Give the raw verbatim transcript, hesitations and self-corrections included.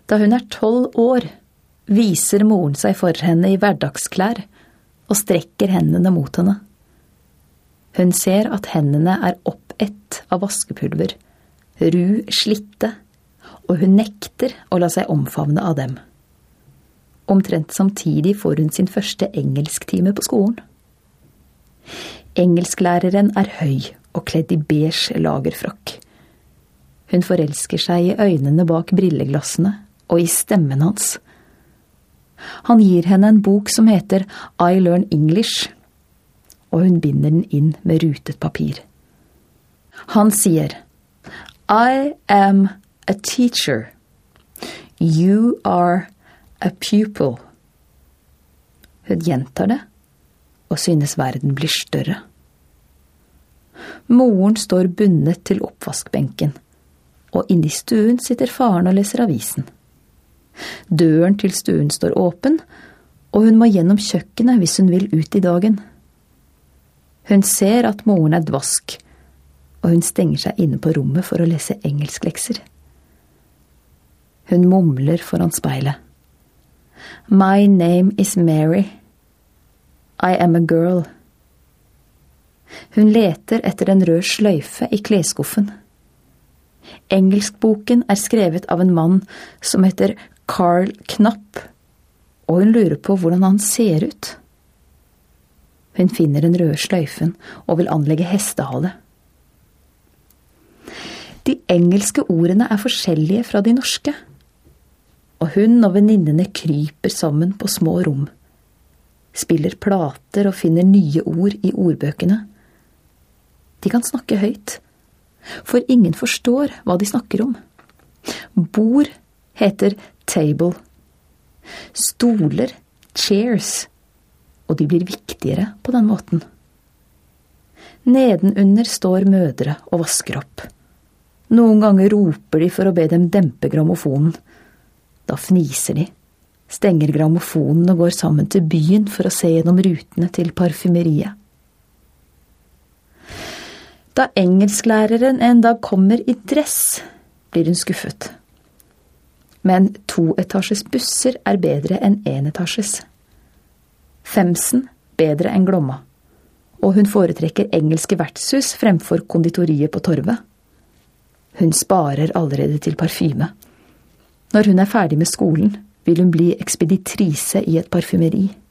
Da hun er tolv år, viser moren seg for henne i hverdagsklær og strekker hendene mot henne. Hun ser at hendene er oppett av vaskepulver, ru slitte, og hun nekter å la seg omfavne av dem. Omtrent samtidig får hun sin første engelsktime på skolen. Engelsklæreren er høy og kledd i beige lagerfrakk. Hun forelsker seg i øynene bak brilleglassene og i stemmen hans. Han gir henne en bok som heter I Learn English, og hun binder den inn med rutet papir. Han sier, I am a teacher. You are a pupil. Hun gjentar det, og synes verden blir større. Moren står bundet til oppvaskbenken, og inne i stuen sitter faren og leser avisen. Døren til stuen står åpen, og hun må gjennom kjøkkenet hvis hun vil ut i dagen. Hun ser at moren er dvask, og hun stenger seg inne på rommet for å lese engelsklekser. Hun mumler foran speilet. My name is Mary. I am a girl. Hun leter etter en rød sløyfe i kleskuffen. Engelskboken er skrevet av en mann som heter Carl Knapp, og hun lurer på hvordan han ser ut. Hun finner den røde sløyfen og vil anlegge hestehale. De engelske ordene er forskjellige fra de norske, og hun og venninnene kryper sammen på små rom, spiller plater og finner nye ord i ordbøkene. De kan snakke høyt, for ingen forstår hva de snakker om. Bord heter table, stoler chairs, og de blir viktigere på den måten. Nedenunder står mødre og vasker opp. Noen ganger roper de for å be dem dempe grammofonen. Da fniser de, stenger grammofonen og går sammen til byen for å se gjennom rutene til parfymeriet. Da engelsklæreren en dag kommer i dress, blir hun skuffet. Men toetasjes busser er bedre enn enetasjes. Femsen bedre enn Glomma, og hun foretrekker engelske vertshus fremfor konditoriet på Torvet. Hun sparer allerede til parfyme. Når hun er ferdig med skolen, vil hun bli ekspeditrise i et parfymeri.